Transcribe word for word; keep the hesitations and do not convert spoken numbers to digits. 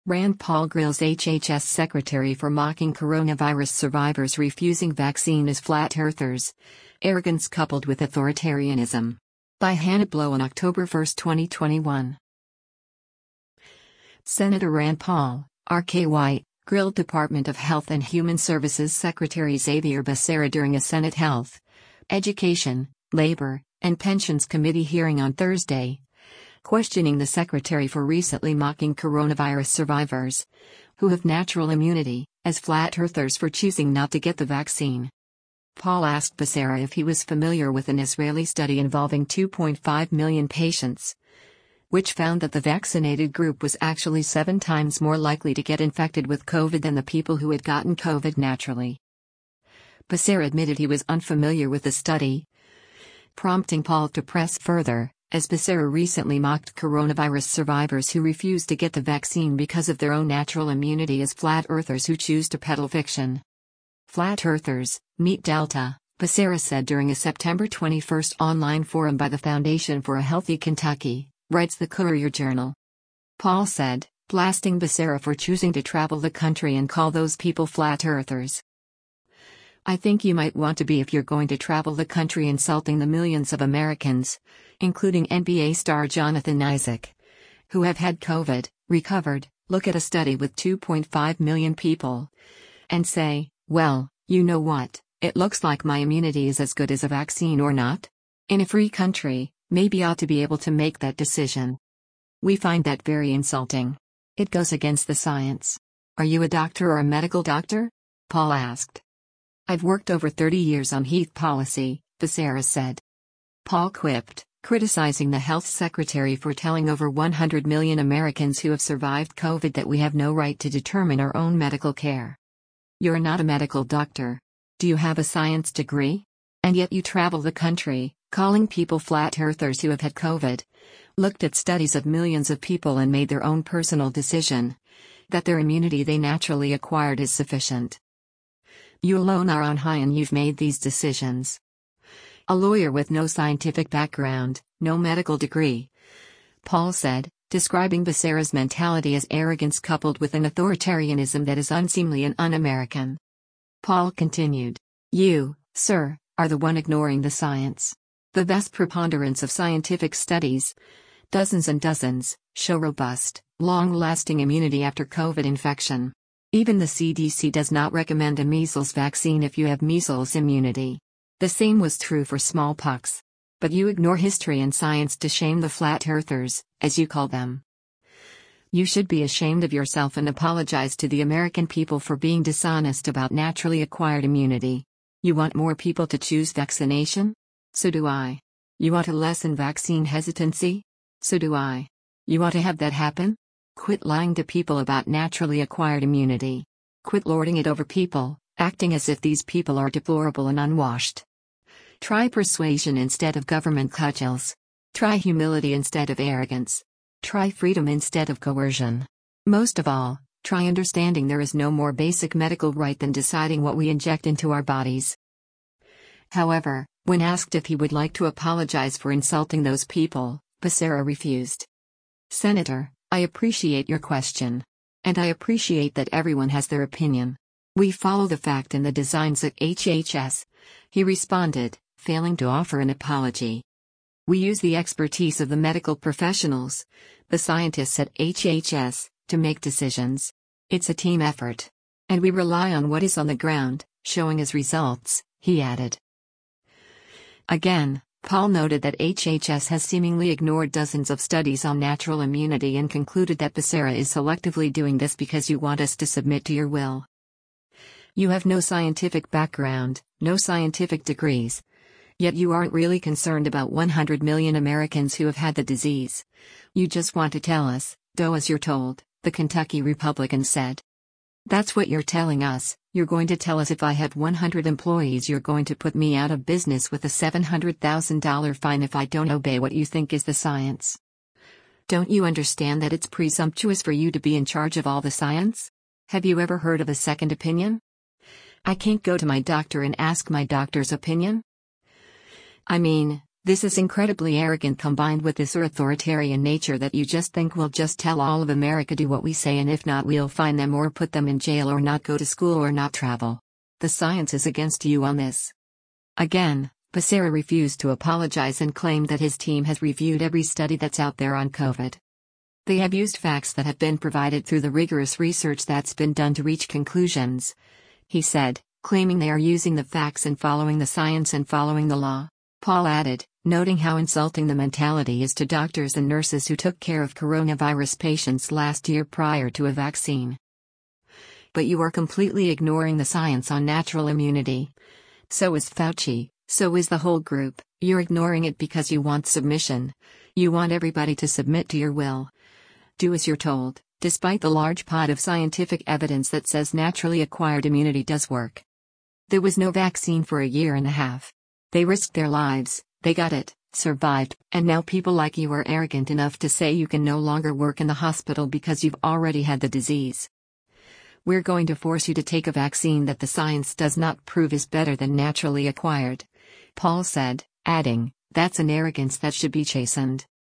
Rand Paul grills H H S secretary for mocking coronavirus survivors refusing vaccine as flat earthers. Arrogance coupled with authoritarianism. By Hannah Blow on October first, twenty twenty-one. Senator Rand Paul, R K Y, grilled Department of Health and Human Services Secretary Xavier Becerra during a Senate Health, Education, Labor, and Pensions Committee hearing on Thursday, questioning the secretary for recently mocking coronavirus survivors, who have natural immunity, as flat earthers for choosing not to get the vaccine. Paul asked Becerra if he was familiar with an Israeli study involving two point five million patients, which found that the vaccinated group was actually seven times more likely to get infected with COVID than the people who had gotten COVID naturally. Becerra admitted he was unfamiliar with the study, prompting Paul to press further, as Becerra recently mocked coronavirus survivors who refused to get the vaccine because of their own natural immunity as flat earthers who choose to peddle fiction. Flat earthers, meet Delta, Becerra said during a September twenty-first online forum by the Foundation for a Healthy Kentucky, writes the Courier-Journal. Paul said, blasting Becerra for choosing to travel the country and call those people flat earthers. I think you might want to be if you're going to travel the country insulting the millions of Americans, including N B A star Jonathan Isaac, who have had COVID, recovered, look at a study with two point five million people, and say, well, you know what, it looks like my immunity is as good as a vaccine or not? In a free country, maybe ought to be able to make that decision. We find that very insulting. It goes against the science. Are you a doctor or a medical doctor? Paul asked. I've worked over thirty years on health policy, Becerra said. Paul quipped, criticizing the health secretary for telling over one hundred million Americans who have survived COVID that we have no right to determine our own medical care. You're not a medical doctor. Do you have a science degree? And yet you travel the country, calling people flat earthers who have had COVID, looked at studies of millions of people and made their own personal decision that their immunity they naturally acquired is sufficient. You alone are on high and you've made these decisions. A lawyer with no scientific background, no medical degree, Paul said, describing Becerra's mentality as arrogance coupled with an authoritarianism that is unseemly and un-American. Paul continued, you, sir, are the one ignoring the science. The vast preponderance of scientific studies, dozens and dozens, show robust, long-lasting immunity after COVID infection. Even the C D C does not recommend a measles vaccine if you have measles immunity. The same was true for smallpox. But you ignore history and science to shame the flat earthers, as you call them. You should be ashamed of yourself and apologize to the American people for being dishonest about naturally acquired immunity. You want more people to choose vaccination? So do I. You want to lessen vaccine hesitancy? So do I. You want to have that happen? Quit lying to people about naturally acquired immunity. Quit lording it over people, acting as if these people are deplorable and unwashed. Try persuasion instead of government cudgels. Try humility instead of arrogance. Try freedom instead of coercion. Most of all, try understanding there is no more basic medical right than deciding what we inject into our bodies. However, when asked if he would like to apologize for insulting those people, Becerra refused. Senator, I appreciate your question. And I appreciate that everyone has their opinion. We follow the fact in the designs at H H S, he responded, failing to offer an apology. We use the expertise of the medical professionals, the scientists at H H S, to make decisions. It's a team effort. And we rely on what is on the ground, showing as results, he added. Again, Paul noted that H H S has seemingly ignored dozens of studies on natural immunity and concluded that Becerra is selectively doing this because you want us to submit to your will. You have no scientific background, no scientific degrees. Yet you aren't really concerned about one hundred million Americans who have had the disease. You just want to tell us, do as you're told, the Kentucky Republican said. That's what you're telling us. You're going to tell us if I have one hundred employees you're going to put me out of business with a seven hundred thousand dollars fine if I don't obey what you think is the science. Don't you understand that it's presumptuous for you to be in charge of all the science? Have you ever heard of a second opinion? I can't go to my doctor and ask my doctor's opinion? I mean, This is incredibly arrogant combined with this authoritarian nature that you just think we'll just tell all of America do what we say, and if not we'll fine them or put them in jail or not go to school or not travel. The science is against you on this. Again, Becerra refused to apologize and claimed that his team has reviewed every study that's out there on COVID. They have used facts that have been provided through the rigorous research that's been done to reach conclusions, he said, claiming they are using the facts and following the science and following the law. Paul added, noting how insulting the mentality is to doctors and nurses who took care of coronavirus patients last year prior to a vaccine. But you are completely ignoring the science on natural immunity. So is Fauci, so is the whole group. You're ignoring it because you want submission. You want everybody to submit to your will. Do as you're told, despite the large pot of scientific evidence that says naturally acquired immunity does work. There was no vaccine for a year and a half. They risked their lives, they got it, survived, and now people like you are arrogant enough to say you can no longer work in the hospital because you've already had the disease. We're going to force you to take a vaccine that the science does not prove is better than naturally acquired, Paul said, adding, that's an arrogance that should be chastened.